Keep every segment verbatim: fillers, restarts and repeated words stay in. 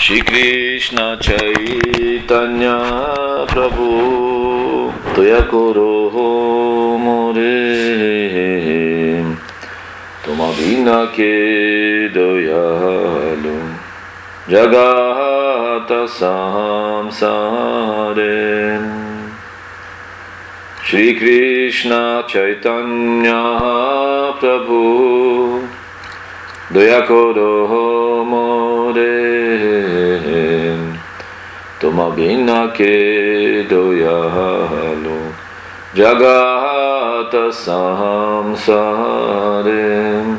Shri Krishna Chaitanya Prabhu Tuyakoro More Tuma Bina Ke Doyalu Jagata Samsare Shri Krishna Chaitanya Prabhu Dayakoro More Tuma Bina Ke Doyalu Jagata Samsare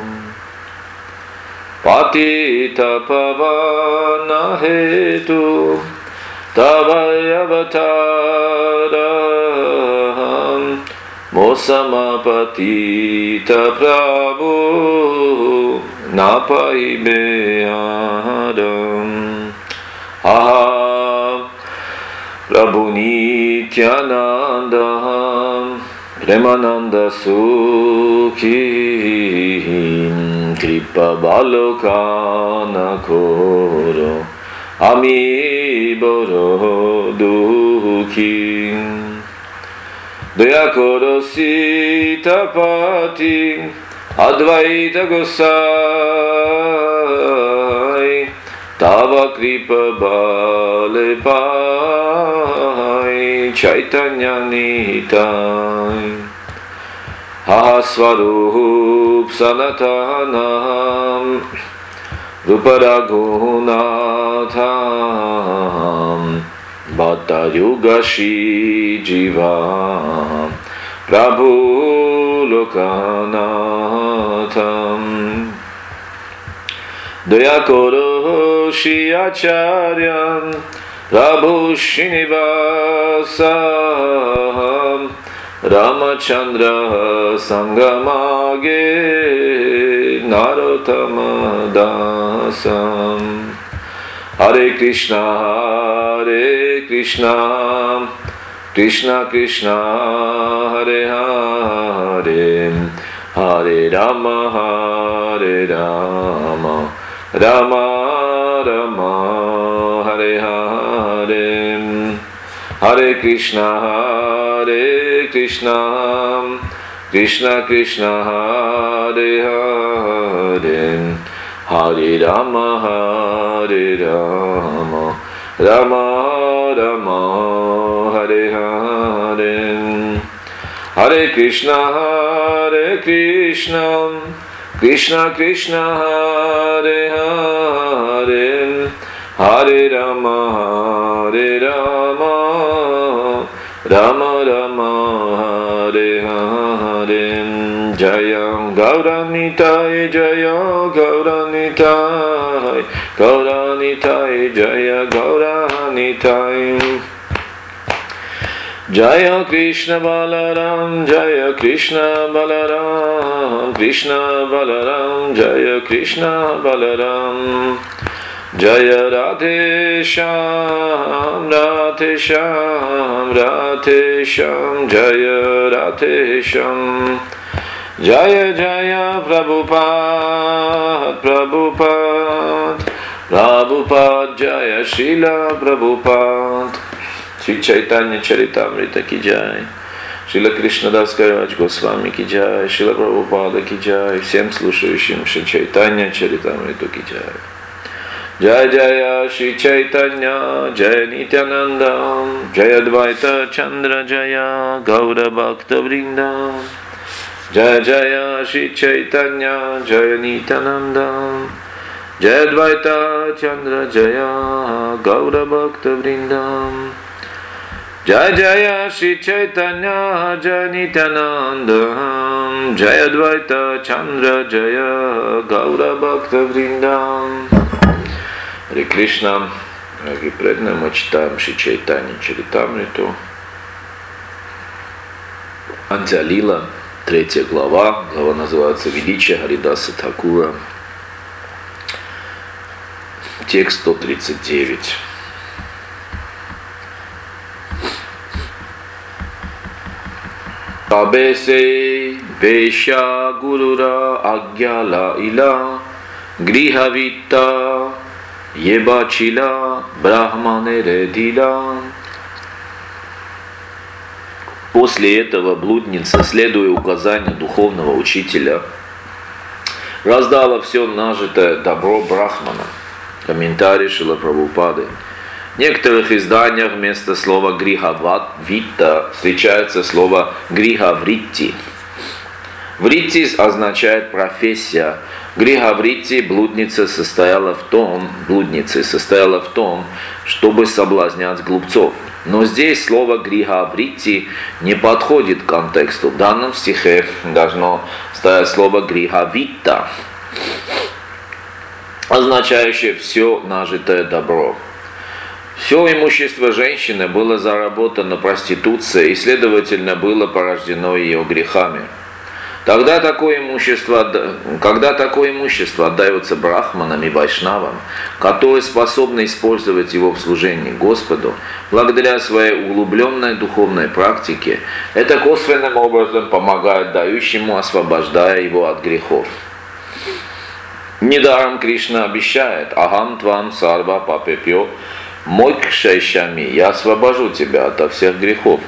Patita Pavana Hetu Tavayavataram Mosamapatita Prabhu Napaibeharam Aha Prabhu Nityananda Premananda Sukhi Kripa Balokana Koro Ami Boro Dukhi Daya Koro Sitapati Advaita Gosai Tava Kripa Bale Pai Chaitanya Nitai Ahaswarup Sanatanam Ruparagunatham Bhatta Yugashi Jiva Prabhu Lokanatham Dayakoro Shri Acharyam Prabhu Srinivasam Ramachandra Sangamage Narottama Dasam Hare Krishna Hare Krishna Krishna Krishna Hare Hare Hare Rama Hare Rama Rama Rama Hare Hare Hare Krishna Hare Krishna Krishna Krishna Hare Hare Hare Rama Hare Rama Rama Rama Hare Hare Hare Krishna Hare Krishna Krishna Krishna Hare Hare Hare Rama Hare Rama Rama Rama Hare Hare Jaya Gauranitai Jaya Gauranitai Gauranitai Jaya Gauranitai Jaya Krishna Balaram Jaya Krishna Balaram Krishna Balaram Jaya Krishna Balaram Jaya Radhe Shyam Radhe Shyam Radhe Shyam Jaya Radhe Shyam Jaya Jaya Prabhupada Prabhupada Prabhupada Jaya Srila Prabhupada Shri Chaitanya Charitamrita ki jai, Srila Krishnadas Kaviraj Goswami ki jai, Srila Prabhupada ki jai, всем слушающим Shri Chaitanya Charitamrita ki jai. Jai Jaya Shri Chaitanya Jaya Nityananda Jaya Advaita Chandra Jaya Gaura Bhakta Vrinda Jaya Jaya Shri Chaitanya Jaya Nityananda Jaya Advaita Chandra Jaya Gaura Bhakta Vrinda Jaya Jaya Shri Chaitanya Jaya Nityananda Jaya Advaita Chandra Jaya Gaura Bhakta Vrinda. Харе Кришна, дорогие преданные, мы читаем Шри Чайтанья Чаритамриту. Антя-лила, третья глава. Глава называется «Величие Харидаса Thakura». Текст сто тридцать девять. Табесе веша гурура агьяла ила гриха витта ебачила брахмане редила. После этого блудница, следуя указанию духовного учителя, раздала все нажитое добро брахманам. Комментарий Шрила Прабхупады. В некоторых изданиях вместо слова гриха-витта встречается слово гриха-вритти. Вритти означает профессия. Гриха-вритти блудница состояла в том, блудницей состояла в том, чтобы соблазнять глупцов. Но здесь слово гриха-вритти не подходит к контексту. В данном стихе должно стоять слово гриха-витта, означающее все нажитое добро. Все имущество женщины было заработано проституцией и, следовательно, было порождено ее грехами. Тогда такое имущество, когда такое имущество отдается брахманам и вайшнавам, которые способны использовать его в служении Господу, благодаря своей углубленной духовной практике, это косвенным образом помогает дающему, освобождая его от грехов. Недаром Кришна обещает: «Ахам твам сарва папепьо мокшайшами», «Я освобожу тебя ото всех грехов».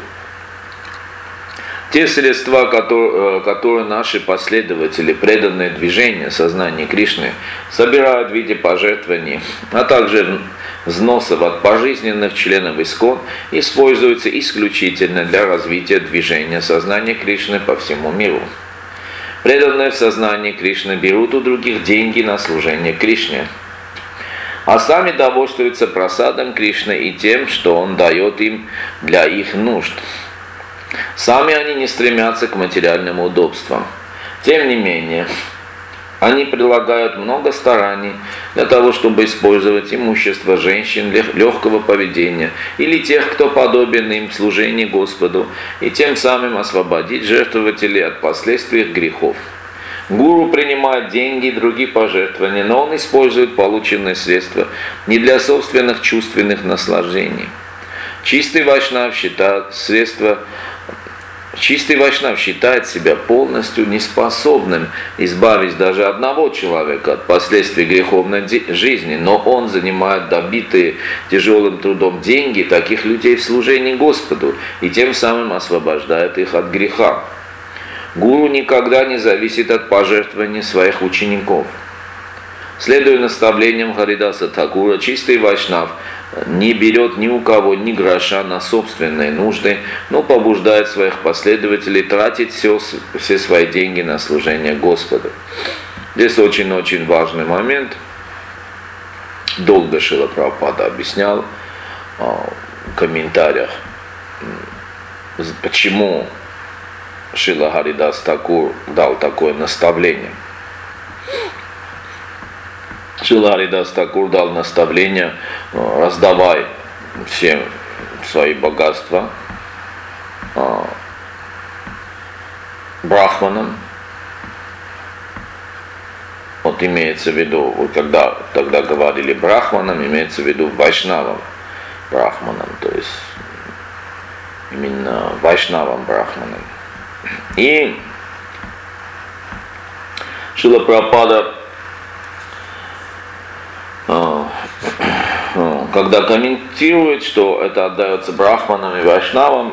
Те средства, которые, которые наши последователи, преданные движению сознания Кришны, собирают в виде пожертвований, а также взносов от пожизненных членов ИСККОН, используются исключительно для развития движения сознания Кришны по всему миру. Преданные в сознании Кришны берут у других деньги на служение Кришне, а сами довольствуются прасадом Кришны и тем, что Он дает им для их нужд. Сами они не стремятся к материальным удобствам. Тем не менее, они прилагают много стараний для того, чтобы использовать имущество женщин легкого поведения или тех, кто подобен им в служении Господу, и тем самым освободить жертвователей от последствий их грехов. Гуру принимает деньги и другие пожертвования, но он использует полученные средства не для собственных чувственных наслаждений. Чистый вайшнав считает средства Чистый вайшнав считает себя полностью неспособным избавить даже одного человека от последствий греховной жизни, но он занимает добитые тяжелым трудом деньги таких людей в служении Господу и тем самым освобождает их от греха. Гуру никогда не зависит от пожертвований своих учеников. Следуя наставлениям Харидаса Thakura, чистый вайшнав не берет ни у кого ни гроша на собственные нужды, но побуждает своих последователей тратить все, все свои деньги на служение Господу. Здесь очень-очень важный момент. Долго Шрила Прабхупада объяснял в комментариях, почему Шрила Харидас Thakura дал такое наставление. Шрила Харидас Thakura дал наставление: раздавай всем свои богатства брахманам. Вот имеется в виду, вот когда тогда говорили брахманам, имеется в виду вайшнавам брахманам, то есть именно вайшнавам брахманам. И Шрила Прабхупада, когда комментирует, что это отдается брахманам и вайшнавам,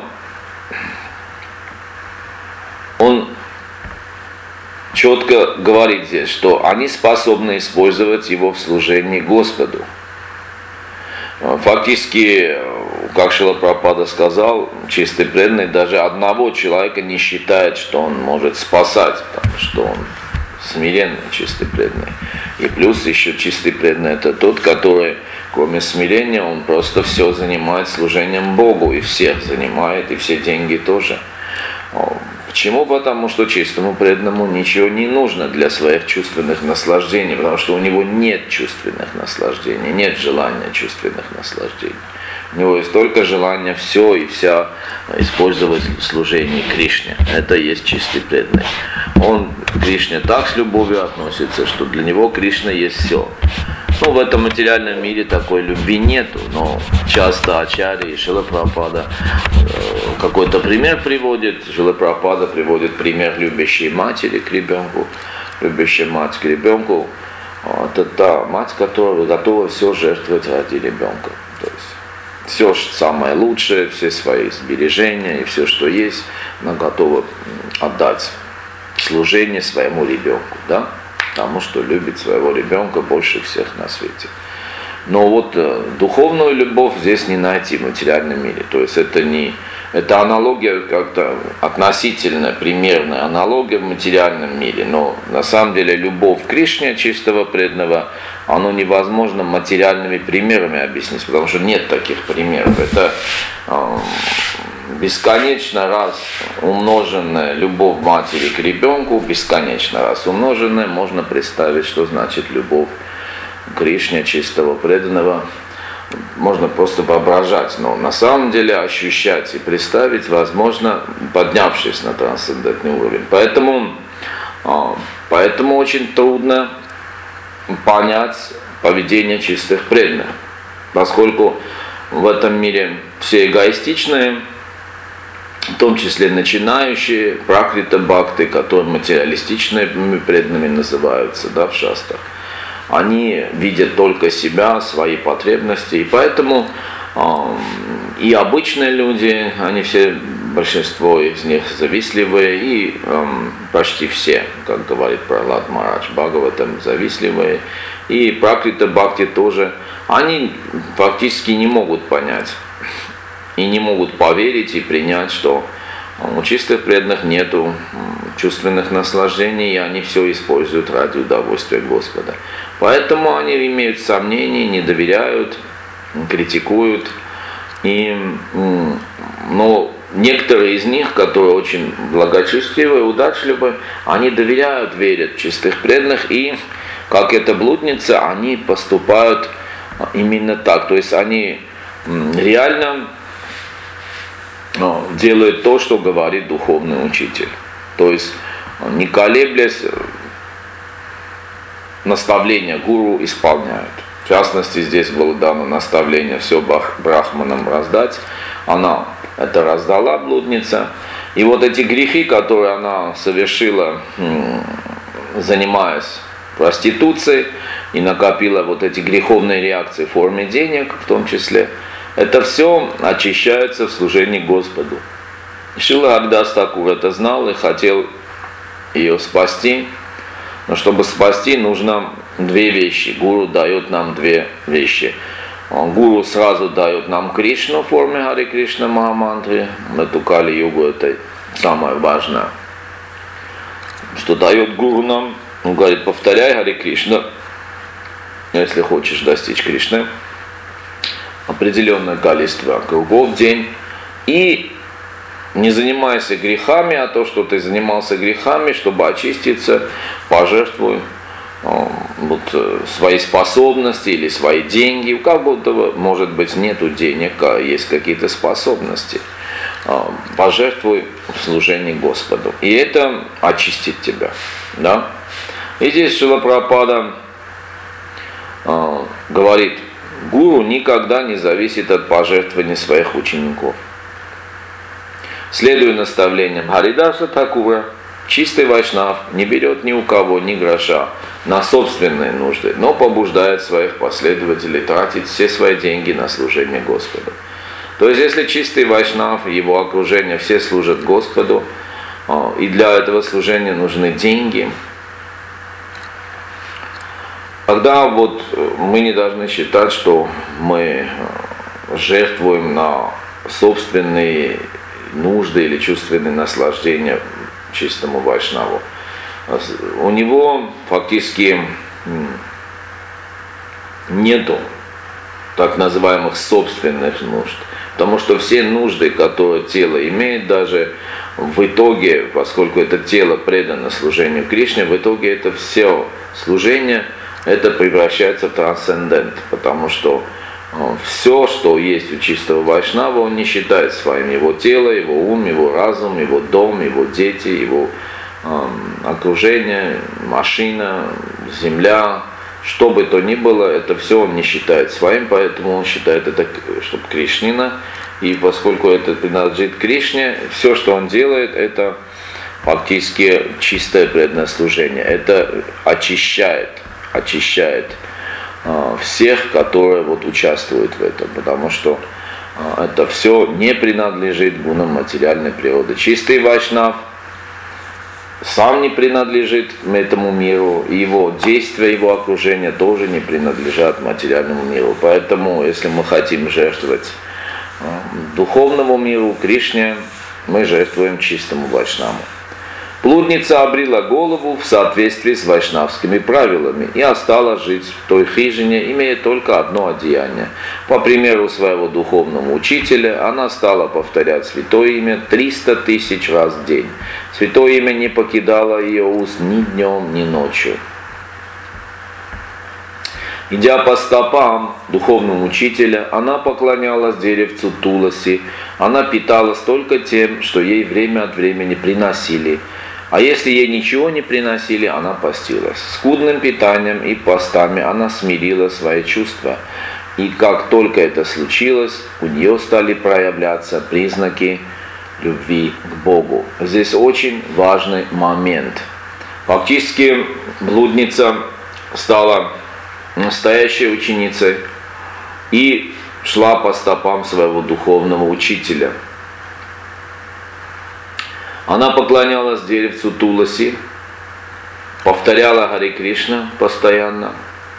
он четко говорит здесь, что они способны использовать его в служении Господу. Фактически, как Шрила Прабхупада сказал, чистый преданный даже одного человека не считает, что он может спасать, потому что он смиренный, чистый преданный. И плюс еще чистый преданный — это тот, который, кроме смирения, он просто все занимает служением Богу, и всех занимает, и все деньги тоже. Почему? Потому что чистому преданному ничего не нужно для своих чувственных наслаждений, потому что у него нет чувственных наслаждений, нет желания чувственных наслаждений. У него есть только желание все и вся использовать в служении Кришне. Это и есть чистый преданный. Он к Кришне так с любовью относится, что для него Кришна есть все. Ну, в этом материальном мире такой любви нету, но часто ачарьи и Шрила Прабхупада э, какой-то пример приводит. Шрила Прабхупада приводит пример любящей матери к ребенку. Любящая мать к ребенку это та мать, которая готова все жертвовать ради ребенка. То есть все самое лучшее, все свои сбережения и все, что есть, она готова отдать служение своему ребенку, да? Потому что любит своего ребенка больше всех на свете. Но вот э, духовную любовь здесь не найти в материальном мире. То есть это не это аналогия, как-то относительно примерная аналогия в материальном мире. Но на самом деле любовь к Кришне, чистого преданного, оно невозможно материальными примерами объяснить, потому что нет таких примеров. Это э, бесконечно раз умноженная любовь матери к ребенку, бесконечно раз умноженная, можно представить, что значит любовь к Кришне, чистого преданного. Можно просто воображать, но на самом деле ощущать и представить возможно, поднявшись на трансцендентный уровень. Поэтому, поэтому очень трудно понять поведение чистых преданных, поскольку в этом мире все эгоистичные, в том числе начинающие, пракрита бхакты, которые материалистичными преданными называются, да, в шастрах. Они видят только себя, свои потребности, и поэтому э, и обычные люди, они все, большинство из них завистливые, и э, почти все, как говорит Пралад Махарадж Бхагаватам, завистливые, и пракрита бхакти тоже, они фактически не могут понять и не могут поверить и принять, что у чистых преданных нету чувственных наслаждений, и они все используют ради удовольствия Господа. Поэтому они имеют сомнения, не доверяют, критикуют. И, но некоторые из них, которые очень благочестивые, удачливые, они доверяют, верят в чистых преданных, и как эта блудница, они поступают именно так. То есть они реально делают то, что говорит духовный учитель. То есть, не колеблясь, наставления гуру исполняют. В частности, здесь было дано наставление все брахманам раздать. Она это раздала, блудница. И вот эти грехи, которые она совершила, занимаясь проституцией, и накопила вот эти греховные реакции в форме денег, в том числе, это все очищается в служении Господу. Шрила Харидас Thakур это знал и хотел ее спасти. Но чтобы спасти, нужно две вещи. Гуру дает нам две вещи. Гуру сразу дает нам Кришну в форме Харе Кришна Махамантры. Эту Кали-югу это самое важное. Что дает Гуру нам? Он говорит, повторяй Харе Кришна, если хочешь достичь Кришны. Определенное количество кругов в день. И не занимайся грехами, а то, что ты занимался грехами, чтобы очиститься, пожертвуй э, вот, свои способности или свои деньги. У кого-то, может быть, нету денег, а есть какие-то способности. Э, пожертвуй в служении Господу. И это очистит тебя. Да? И здесь Шрила Прабхупада э, говорит, гуру никогда не зависит от пожертвований своих учеников. Следуя наставлениям Харидаса Thakура, чистый вайшнав не берет ни у кого ни гроша на собственные нужды, но побуждает своих последователей тратить все свои деньги на служение Господу. То есть, если чистый вайшнав и его окружение все служат Господу, и для этого служения нужны деньги, тогда вот мы не должны считать, что мы жертвуем на собственные нужды или чувственные наслаждения чистому вайшнаву. У него фактически нету так называемых собственных нужд, потому что все нужды, которые тело имеет, даже в итоге, поскольку это тело предано служению Кришне, в итоге это все служение, это превращается в трансцендент, потому что все, что есть у чистого вайшнава, он не считает своим. Его тело, его ум, его разум, его дом, его дети, его э, окружение, машина, земля, что бы то ни было, это все он не считает своим, поэтому он считает это, что Кришнина. И поскольку это принадлежит Кришне, все, что он делает, это фактически чистое преданное служение. Это очищает, очищает всех, которые вот участвуют в этом, потому что это все не принадлежит гунам материальной природы. Чистый вайшнав сам не принадлежит этому миру, и его действия, его окружение тоже не принадлежат материальному миру. Поэтому, если мы хотим жертвовать духовному миру, Кришне, мы жертвуем чистому вайшнаву. Блудница обрила голову в соответствии с вайшнавскими правилами и осталась жить в той хижине, имея только одно одеяние. По примеру своего духовного учителя, она стала повторять святое имя триста тысяч раз в день. Святое имя не покидало ее уст ни днем, ни ночью. Идя по стопам духовного учителя, она поклонялась деревцу Туласи. Она питалась только тем, что ей время от времени приносили. А если ей ничего не приносили, она постилась. Скудным питанием и постами она смирила свои чувства. И как только это случилось, у нее стали проявляться признаки любви к Богу. Здесь очень важный момент. Фактически блудница стала настоящей ученицей и шла по стопам своего духовного учителя. Она поклонялась деревцу Туласи, повторяла Харе Кришна постоянно.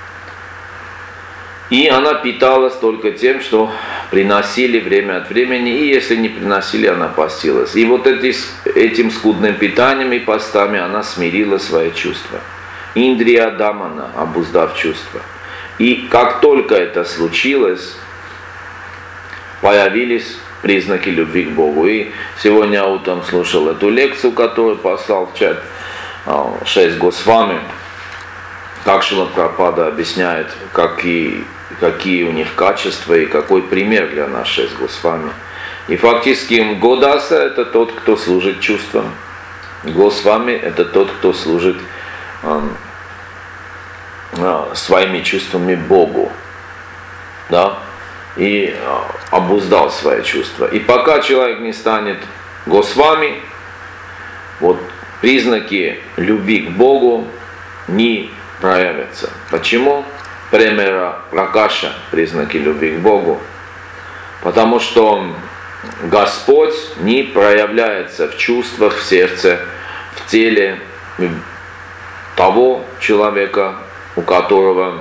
И она питалась только тем, что приносили время от времени, и если не приносили, она постилась. И вот эти, этим скудным питанием и постами она смирила свои чувства. Индрия Дамана, обуздав чувства. И как только это случилось, появились признаки любви к Богу. И сегодня утром слушал эту лекцию, которую послал в чат шесть Госвами, как Шрила Прабхупада объясняет, какие, какие у них качества и какой пример для нас шесть Госвами. И фактически Годаса — это тот, кто служит чувствам. Госвами — это тот, кто служит своими чувствами Богу, да, и обуздал свои чувства. И пока человек не станет Госвами, вот признаки любви к Богу не проявятся. Почему? Премера Пракаша, признаки любви к Богу. Потому что Господь не проявляется в чувствах, в сердце, в теле того человека, у которого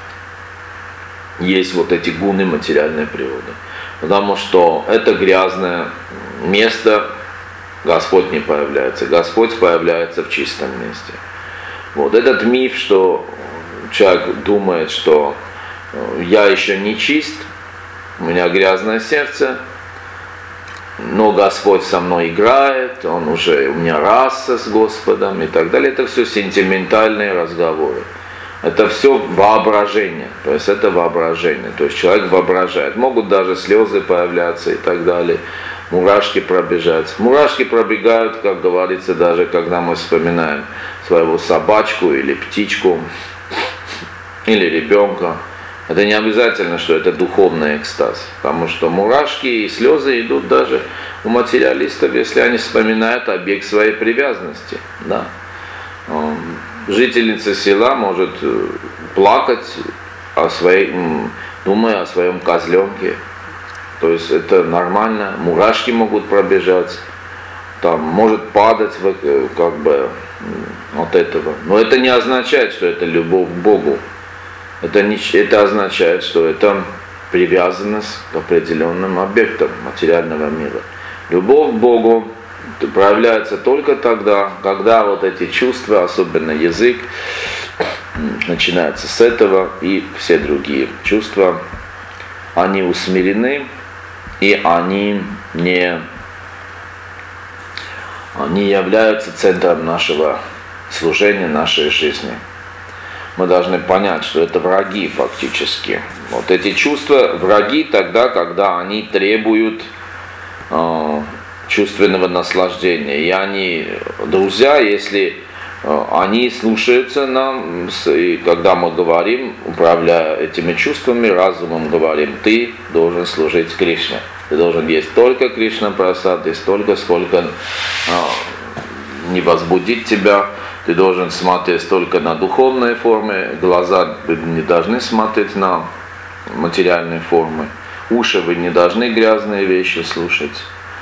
есть вот эти гуны материальной природы. Потому что это грязное место, Господь не появляется. Господь появляется в чистом месте. Вот этот миф, что человек думает, что я еще не чист, у меня грязное сердце, но Господь со мной играет, Он уже, у меня раса с Господом и так далее. Это все сентиментальные разговоры. Это все воображение, то есть это воображение, то есть человек воображает. Могут даже слезы появляться и так далее, мурашки пробежать. Мурашки пробегают, как говорится, даже когда мы вспоминаем своего собачку или птичку, или ребенка. Это не обязательно, что это духовный экстаз, потому что мурашки и слезы идут даже у материалистов, если они вспоминают объект своей привязанности. Да. Жительница села может плакать, о своей, думая о своем козленке. То есть это нормально, мурашки могут пробежать, там может падать как бы от этого. Но это не означает, что это любовь к Богу. Это, не, это означает, что это привязанность к определенным объектам материального мира. Любовь к Богу проявляется только тогда, когда вот эти чувства, особенно язык, начинается с этого, и все другие чувства, они усмирены, и они не, не являются центром нашего служения, нашей жизни. Мы должны понять, что это враги фактически. Вот эти чувства враги тогда, когда они требуют э, чувственного наслаждения. И они друзья, если э, они слушаются нам, и когда мы говорим, управляя этими чувствами, разумом говорим, ты должен служить Кришне. Ты должен есть только Кришна Прасад, и столько, сколько э, не возбудит тебя. ты должен смотреть только на духовные формы, глаза не должны смотреть на материальные формы, уши вы не должны грязные вещи слушать.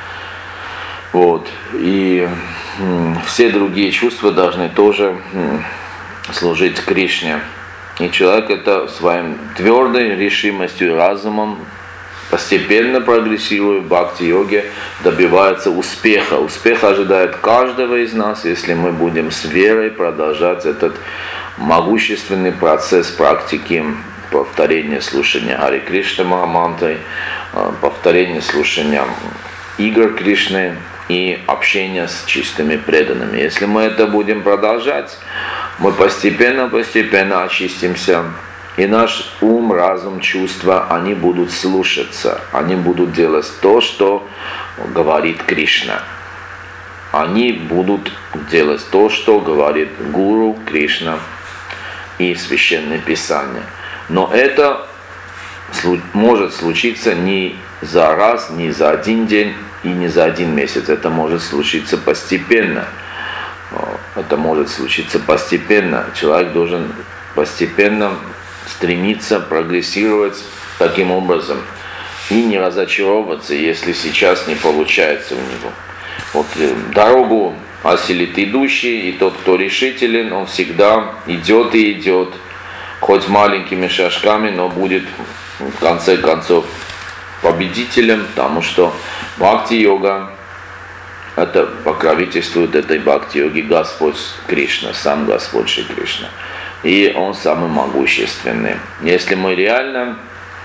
Вот. И м, все другие чувства должны тоже м, служить Кришне. И человек это своим твердой решимостью и разумом, постепенно прогрессируя в бхакти-йоге, добивается успеха. Успех ожидает каждого из нас, если мы будем с верой продолжать этот могущественный процесс практики повторения слушания Хари Кришна Махамантры, повторения слушания игр Кришны и общения с чистыми преданными. Если мы это будем продолжать, мы постепенно-постепенно очистимся, и наш ум, разум, чувства, они будут слушаться, они будут делать то, что говорит Кришна. Они будут делать то, что говорит Гуру, Кришна и Священное Писание. Но это может случиться не за раз, не за один день и не за один месяц. Это может случиться постепенно. Это может случиться постепенно. Человек должен постепенно стремиться прогрессировать таким образом и не разочаровываться, если сейчас не получается у него. Вот дорогу осилит идущий, и тот, кто решителен, он всегда идет и идет, хоть маленькими шажками, но будет в конце концов победителем, потому что бхакти-йога, это покровительствует этой бхакти-йоге Господь Кришна, сам Господь Шри Кришна. И Он самый могущественный. Если мы реально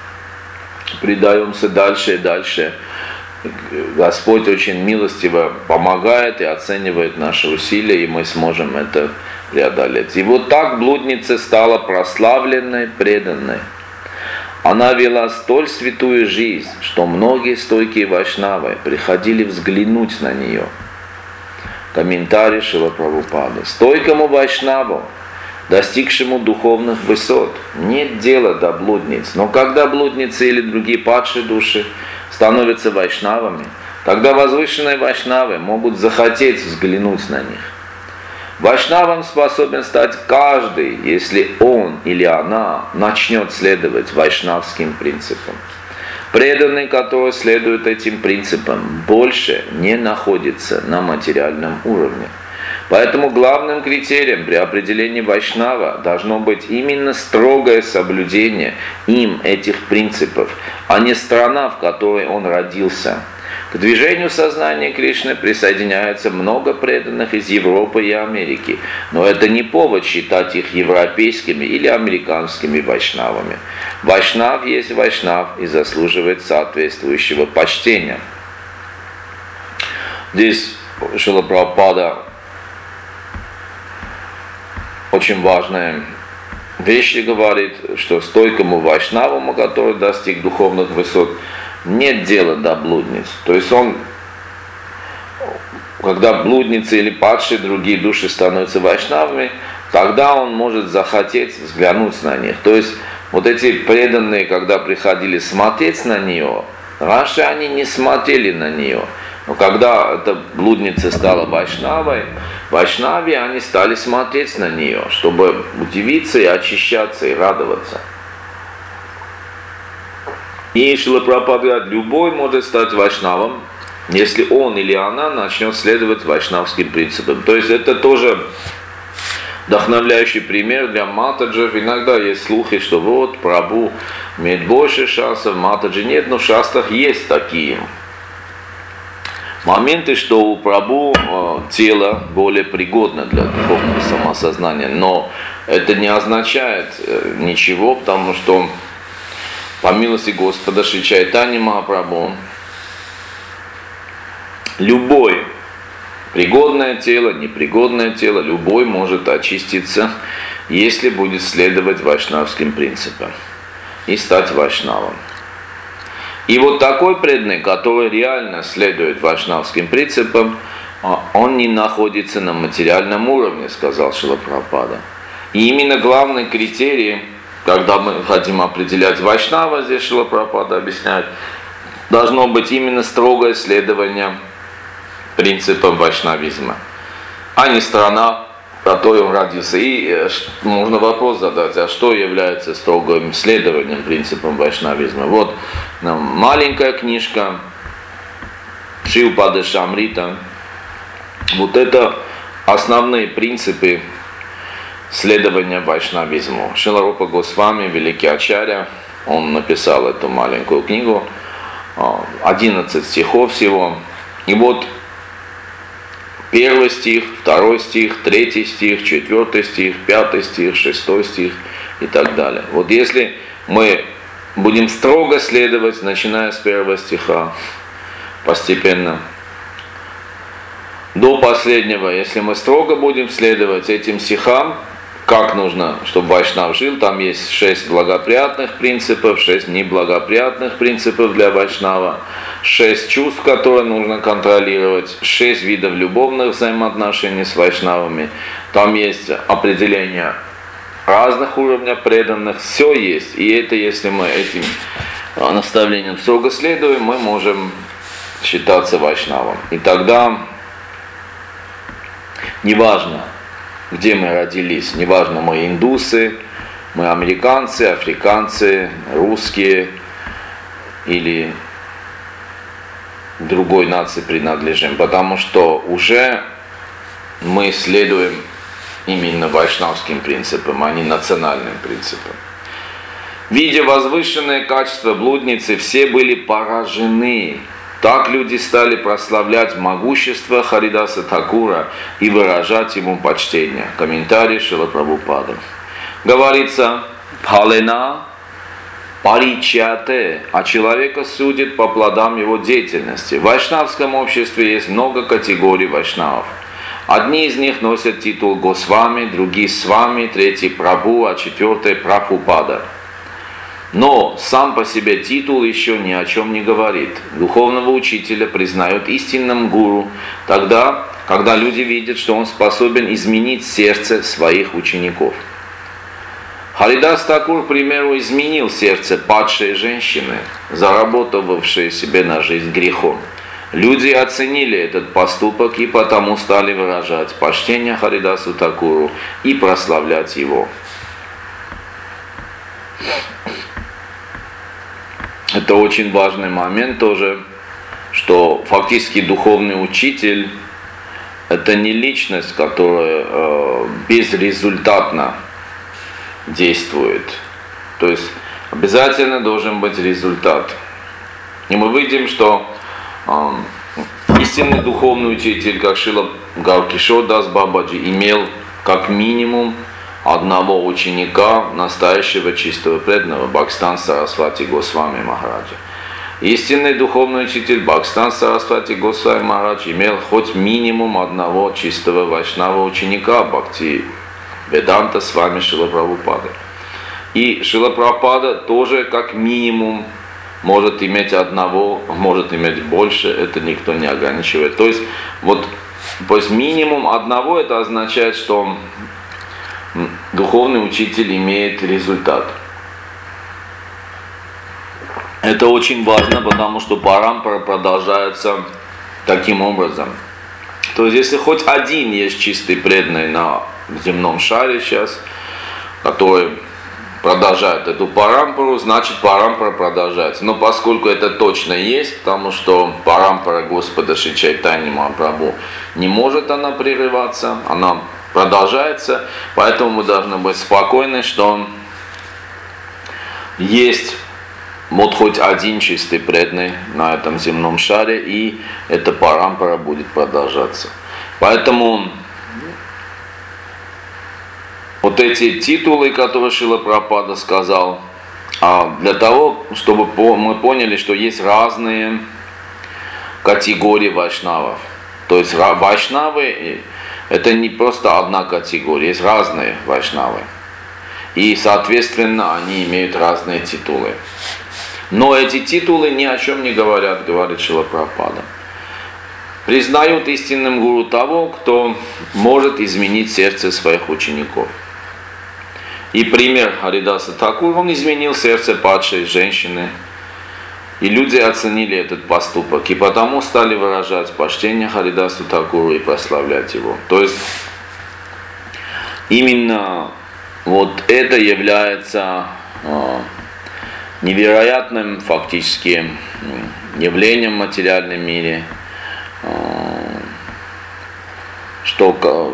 предаемся дальше и дальше, Господь очень милостиво помогает и оценивает наши усилия, и мы сможем это преодолеть. И вот так блудница стала прославленной, преданной. Она вела столь святую жизнь, что многие стойкие вайшнавы приходили взглянуть на нее. Комментарий Шрила Прабхупады. Стойкому вайшнаву, достигшему духовных высот, нет дела до блудниц. Но когда блудницы или другие падшие души становятся вайшнавами, тогда возвышенные вайшнавы могут захотеть взглянуть на них. Вайшнавом способен стать каждый, если он или она начнет следовать вайшнавским принципам. Преданный, который следует этим принципам, больше не находится на материальном уровне. Поэтому главным критерием при определении вайшнава должно быть именно строгое соблюдение им этих принципов, а не страна, в которой он родился. К движению сознания Кришны присоединяется много преданных из Европы и Америки, но это не повод считать их европейскими или американскими вайшнавами. Вайшнав есть вайшнав и заслуживает соответствующего почтения. Здесь Шрила Прабхупада очень важная вещь говорит, что стойкому вайшнаву, который достиг духовных высот, нет дела до блудниц. То есть он, когда блудницы или падшие другие души становятся вайшнавами, тогда он может захотеть взглянуть на них. То есть вот эти преданные, когда приходили смотреть на нее, раньше они не смотрели на нее. Но когда эта блудница стала вайшнавой, вайшнави, они стали смотреть на нее, чтобы удивиться и очищаться, и радоваться. И Шрила Прабхупада говорит, любой может стать вайшнавом, если он или она начнет следовать вайшнавским принципам. То есть это тоже вдохновляющий пример для матаджев. Иногда есть слухи, что вот Прабху имеет больше шансов, матаджи нет, но в шастрах есть такие моменты, что у Прабху э, тело более пригодно для духовного самосознания. Но это не означает э, ничего, потому что по милости Господа Шри Чайтаньи Махапрабху, любой, пригодное тело, непригодное тело, любой может очиститься, если будет следовать вайшнавским принципам и стать вайшнавом. И вот такой преданный, который реально следует вайшнавским принципам, он не находится на материальном уровне, сказал Шрила Прабхупада. И именно главный критерий, когда мы хотим определять вайшнава, здесь Шрила Прабхупада объясняет, должно быть именно строгое следование принципам вайшнавизма, а не страна, которой он родился. И можно вопрос задать, а что является строгим следованием принципам вайшнавизма? Вот маленькая книжка Шилпады Шамрита. Вот это основные принципы следования вайшнавизму. Шрила Рупа Госвами, великий ачарья, он написал эту маленькую книгу, одиннадцать стихов всего. И вот первый стих, второй стих, третий стих, четвертый стих, пятый стих, шестой стих и так далее. Вот если мы будем строго следовать, начиная с первого стиха, постепенно до последнего, если мы строго будем следовать этим стихам, как нужно, чтобы вайшнав жил, там есть шесть благоприятных принципов, шесть неблагоприятных принципов для вайшнава, шесть чувств, которые нужно контролировать, шесть видов любовных взаимоотношений с вайшнавами, там есть определение разных уровней преданных, все есть, и это, если мы этим наставлением строго следуем, мы можем считаться вайшнавом. И тогда неважно, где мы родились, неважно, мы индусы, мы американцы, африканцы, русские или другой нации принадлежим, потому что уже мы следуем именно вайшнавским принципам, а не национальным принципам. Видя возвышенные качества блудницы, все были поражены. Так люди стали прославлять могущество Харидаса Такура и выражать ему почтение. Комментарий Шрила Прабхупады. Говорится, Палена паричате, а человека судит по плодам его деятельности. В вайшнавском обществе есть много категорий вайшнавов. Одни из них носят титул Госвами, другие Свами, третий Прабху, а четвертый Прабхупада. Но сам по себе титул еще ни о чем не говорит. Духовного учителя признают истинным гуру тогда, когда люди видят, что он способен изменить сердце своих учеников. Харидас Такур, к примеру, изменил сердце падшей женщины, заработавшей себе на жизнь грехом. Люди оценили этот поступок и потому стали выражать почтение Харидасу Такуру и прославлять его. Это очень важный момент тоже, что фактически духовный учитель – это не личность, которая э, безрезультатно действует. То есть обязательно должен быть результат. И мы видим, что э, истинный духовный учитель, как Шрила Гауракишор Дас Бабаджи, имел как минимум одного ученика, настоящего чистого преданного, Бхактистан Сарасвати Госвами Махараджа. Истинный духовный учитель Бхактистан Сарасвати Госвами Махарадж имел хоть минимум одного чистого вайшнава ученика Бхакти Веданта с вами Шрила Прабхупады. И Шрила Прабхупада тоже как минимум может иметь одного, может иметь больше, это никто не ограничивает. То есть, вот, то есть минимум одного, это означает, что духовный учитель имеет результат. Это очень важно, потому что парампара продолжается таким образом. То есть, если хоть один есть чистый преданный на земном шаре сейчас, который продолжает эту парампару, значит парампара продолжается. Но поскольку это точно есть, потому что парампара Господа Шри Чайтаньи Махапрабху не может она прерываться, она продолжается, поэтому мы должны быть спокойны, что есть вот хоть один чистый преданный на этом земном шаре, и эта парампара будет продолжаться. Поэтому вот эти титулы, которые Шрила Прабхупада сказал, для того, чтобы мы поняли, что есть разные категории вайшнавов. То есть вайшнавы это не просто одна категория, есть разные вайшнавы. И, соответственно, они имеют разные титулы. Но эти титулы ни о чем не говорят, говорит Шрила Прабхупада. Признают истинным гуру того, кто может изменить сердце своих учеников. И пример Харидаса Такура, он изменил сердце падшей женщины. И люди оценили этот поступок, и потому стали выражать почтение Харидасу Такуру и прославлять его. То есть именно вот это является э, невероятным фактически явлением в материальном мире, э, что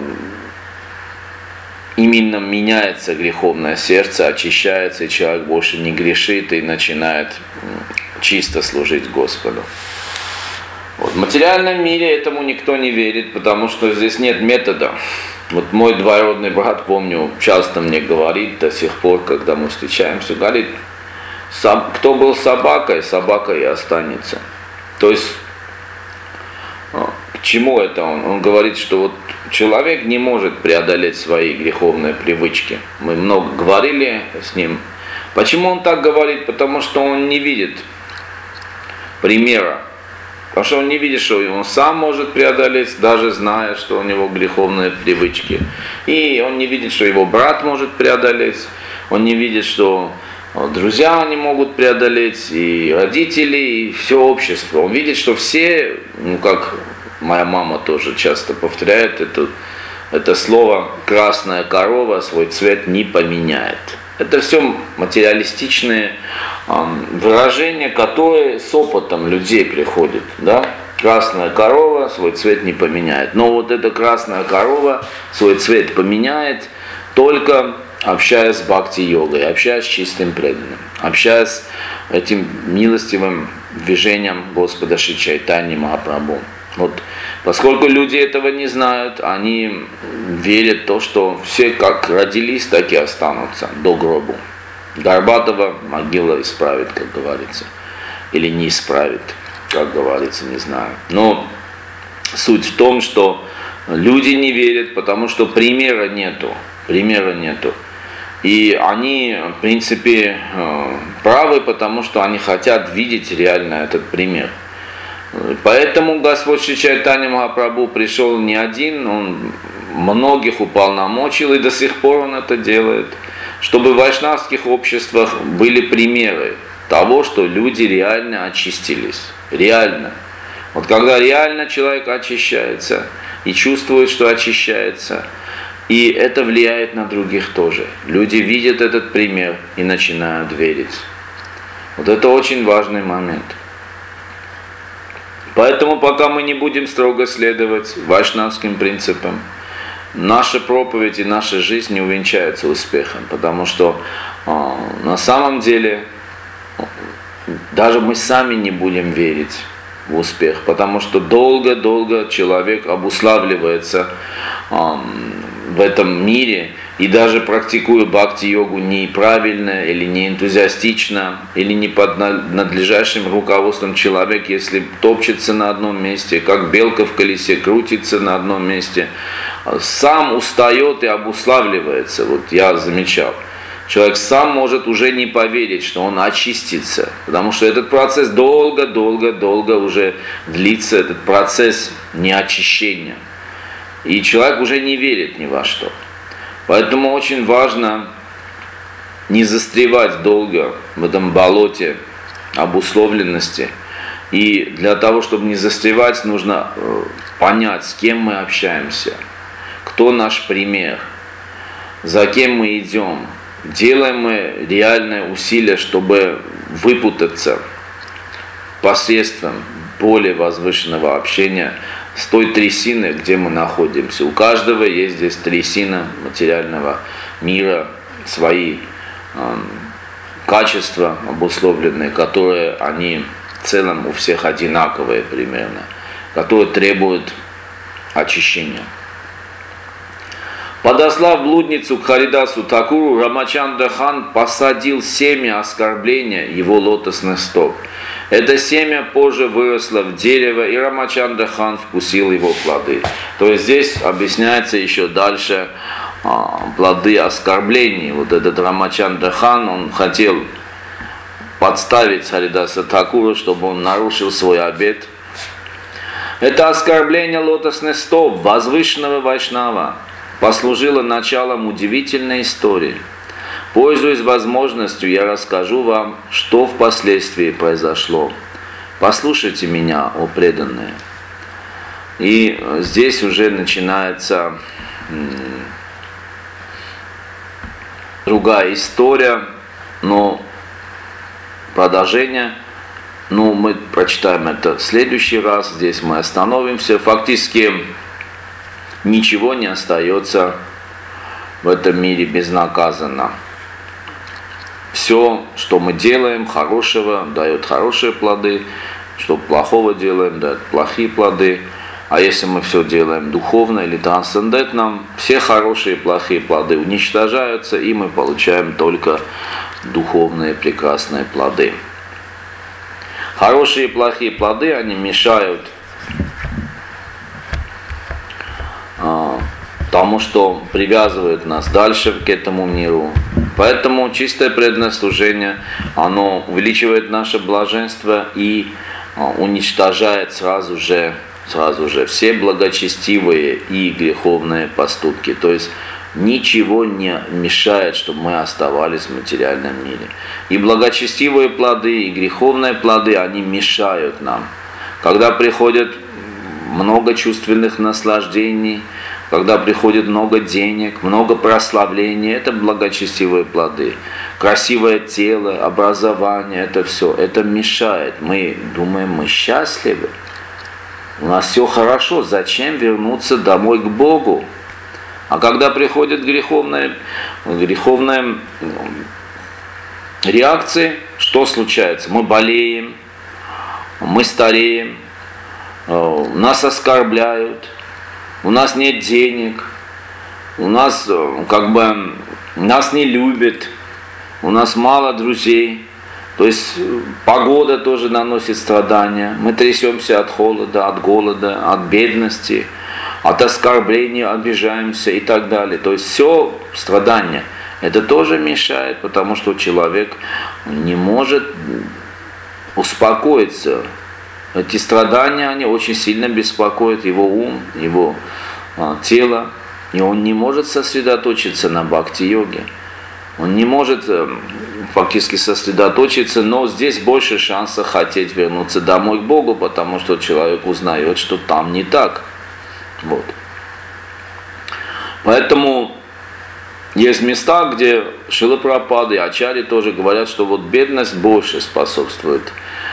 именно меняется греховное сердце, очищается, и человек больше не грешит и начинает чисто служить Господу. Вот. В материальном мире этому никто не верит, потому что здесь нет метода. Вот мой двоюродный брат, помню, часто мне говорит до сих пор, когда мы встречаемся, говорит, кто был собакой, собакой и останется. То есть, к чему это он? Он говорит, что вот человек не может преодолеть свои греховные привычки. Мы много говорили с ним. Почему он так говорит? Потому что он не видит примера. Потому что он не видит, что он сам может преодолеть, даже зная, что у него греховные привычки. И он не видит, что его брат может преодолеть. Он не видит, что друзья не могут преодолеть, и родители, и все общество. Он видит, что все, ну как моя мама тоже часто повторяет это, это слово, красная корова свой цвет не поменяет. Это все материалистичные э, выражения, которые с опытом людей приходят. Да? Красная корова свой цвет не поменяет. Но вот эта красная корова свой цвет поменяет только общаясь с бхакти-йогой, общаясь с чистым преданным, общаясь с этим милостивым движением Господа Шри Чайтаньи Махапрабху. Вот, поскольку люди этого не знают, они верят в то, что все как родились, так и останутся до гробу. Горбатого могила исправит, как говорится, или не исправит, как говорится, не знаю. Но суть в том, что люди не верят, потому что примера нету, примера нету. И они, в принципе, правы, потому что они хотят видеть реально этот пример. Поэтому Господь Шри Чайтанья Махапрабху пришел не один, он многих уполномочил, и до сих пор он это делает, чтобы в вайшнавских обществах были примеры того, что люди реально очистились. Реально. Вот когда реально человек очищается и чувствует, что очищается, и это влияет на других тоже. Люди видят этот пример и начинают верить. Вот это очень важный момент. Поэтому пока мы не будем строго следовать вайшнавским принципам, наша проповедь и наша жизнь не увенчаются успехом, потому что э, на самом деле даже мы сами не будем верить в успех, потому что долго-долго человек обуславливается э, в этом мире, и даже практикуя бхакти-йогу неправильно или не энтузиастично, или не под надлежащим руководством человек, если топчется на одном месте, как белка в колесе, крутится на одном месте, сам устает и обуславливается. Вот я замечал. Человек сам может уже не поверить, что он очистится, потому что этот процесс долго-долго-долго уже длится, этот процесс неочищения. И человек уже не верит ни во что. Поэтому очень важно не застревать долго в этом болоте обусловленности. И для того, чтобы не застревать, нужно понять, с кем мы общаемся, кто наш пример, за кем мы идем. Делаем мы реальное усилие, чтобы выпутаться посредством более возвышенного общения с той трясины, где мы находимся. У каждого есть здесь трясина материального мира, свои э, качества обусловленные, которые они в целом у всех одинаковые примерно, которые требуют очищения. Подослав блудницу к Харидасу Такуру, Рамачандра хан посадил семя оскорбления его лотосных стоп. Это семя позже выросло в дерево, и Рамачандра хан вкусил его плоды. То есть здесь объясняется еще дальше а, плоды оскорблений. Вот этот Рамачандра хан, он хотел подставить Харидаса Такуру, чтобы он нарушил свой обет. Это оскорбление лотосных стоп возвышенного вайшнава послужило началом удивительной истории. Пользуясь возможностью, я расскажу вам, что впоследствии произошло. Послушайте меня, о преданные. И здесь уже начинается другая история, но продолжение. Ну, мы прочитаем это в следующий раз. Здесь мы остановимся. Фактически ничего не остается в этом мире безнаказанно. Все, что мы делаем хорошего, дает хорошие плоды, что плохого делаем, дает плохие плоды. А если мы все делаем духовно или трансцендентно, все хорошие и плохие плоды уничтожаются, и мы получаем только духовные прекрасные плоды. Хорошие и плохие плоды, они мешают а, тому, что привязывает нас дальше к этому миру. Поэтому чистое преданное служение, оно увеличивает наше блаженство и а, уничтожает сразу же, сразу же все благочестивые и греховные поступки. То есть ничего не мешает, чтобы мы оставались в материальном мире. И благочестивые плоды, и греховные плоды, они мешают нам. Когда приходит много чувственных наслаждений, когда приходит много денег, много прославления, это благочестивые плоды. Красивое тело, образование, это все, это мешает. Мы думаем, мы счастливы, у нас все хорошо, зачем вернуться домой к Богу? А когда приходит греховная, греховная реакция, что случается? Мы болеем, мы стареем, нас оскорбляют, у нас нет денег, у нас как бы нас не любят, у нас мало друзей. То есть погода тоже наносит страдания. Мы трясемся от холода, от голода, от бедности, от оскорбления, обижаемся и так далее. То есть все страдания. Это тоже мешает, потому что человек не может успокоиться. Эти страдания, они очень сильно беспокоят его ум, его а, тело. И он не может сосредоточиться на бхакти-йоге. Он не может фактически сосредоточиться, но здесь больше шанса хотеть вернуться домой к Богу, потому что человек узнает, что там не так. Вот. Поэтому есть места, где Шрила Прабхупада и ачарьи тоже говорят, что вот бедность больше способствует,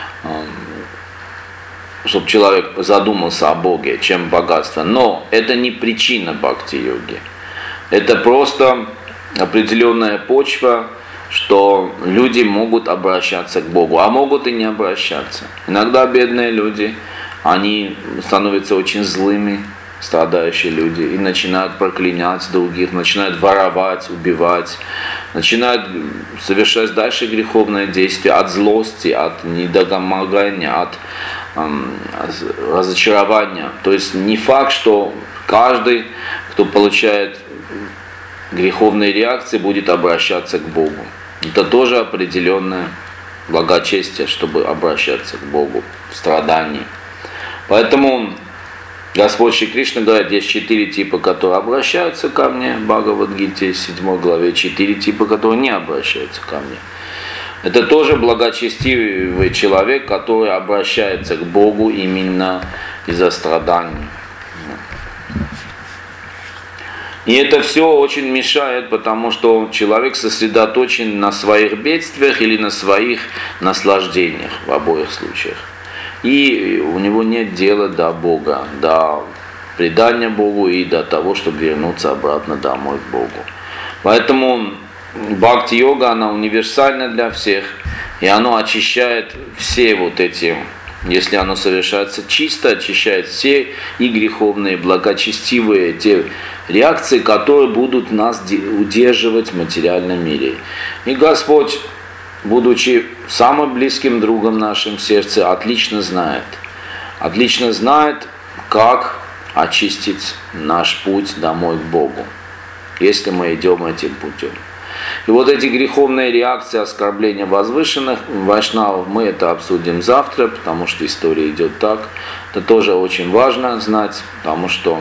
чтобы человек задумался о Боге, чем богатство. Но это не причина бхакти-йоги. Это просто определенная почва, что люди могут обращаться к Богу, а могут и не обращаться. Иногда бедные люди, они становятся очень злыми, страдающие люди, и начинают проклинать других, начинают воровать, убивать, начинают совершать дальше греховные действия от злости, от недомогания, от эм, разочарования. То есть не факт, что каждый, кто получает греховные реакции, будет обращаться к Богу. Это тоже определенное благочестие, чтобы обращаться к Богу в страдании. Поэтому Господь Шри Кришна говорит, есть четыре типа, которые обращаются ко мне, в Бхагавад-гите, седьмой главе, четыре типа, которые не обращаются ко мне. Это тоже благочестивый человек, который обращается к Богу именно из-за страданий. И это все очень мешает, потому что человек сосредоточен на своих бедствиях или на своих наслаждениях в обоих случаях. И у него нет дела до Бога, до предания Богу и до того, чтобы вернуться обратно домой к Богу. Поэтому бхакти-йога, она универсальна для всех, и она очищает все вот эти, если оно совершается чисто, очищает все и греховные, благочестивые те реакции, которые будут нас удерживать в материальном мире. И Господь, будучи самым близким другом в нашем сердце, отлично знает, отлично знает, как очистить наш путь домой к Богу, если мы идем этим путем. И вот эти греховные реакции, оскорбления возвышенных вайшнавов, мы это обсудим завтра, потому что история идет так. Это тоже очень важно знать, потому что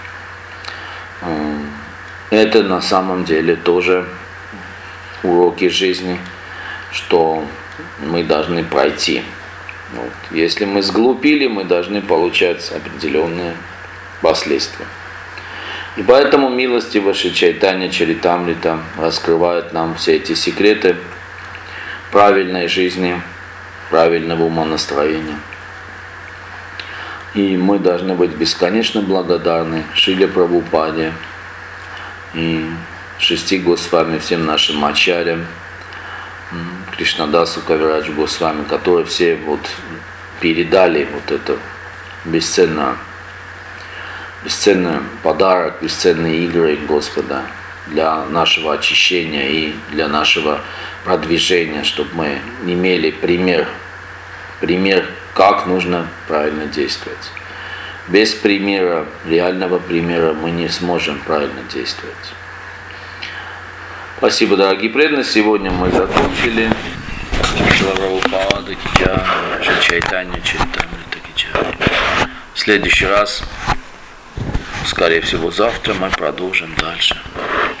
э, это на самом деле тоже уроки жизни, что мы должны пройти. Вот. Если мы сглупили, мы должны получать определенные последствия. И поэтому милостиво Шри Чайтанья Чаритамрита раскрывает нам все эти секреты правильной жизни, правильного умонастроения. И мы должны быть бесконечно благодарны Шриле Прабхупаде и шести Госвами, всем нашим ачарьям, Кришнадасу Кавирадж Госвами, которые все вот передали вот это бесценное, бесценный подарок, бесценные игры Господа для нашего очищения и для нашего продвижения, чтобы мы имели пример, пример, как нужно правильно действовать. Без примера, реального примера мы не сможем правильно действовать. Спасибо, дорогие преданные. Сегодня мы закончили. В следующий раз, скорее всего завтра, мы продолжим дальше.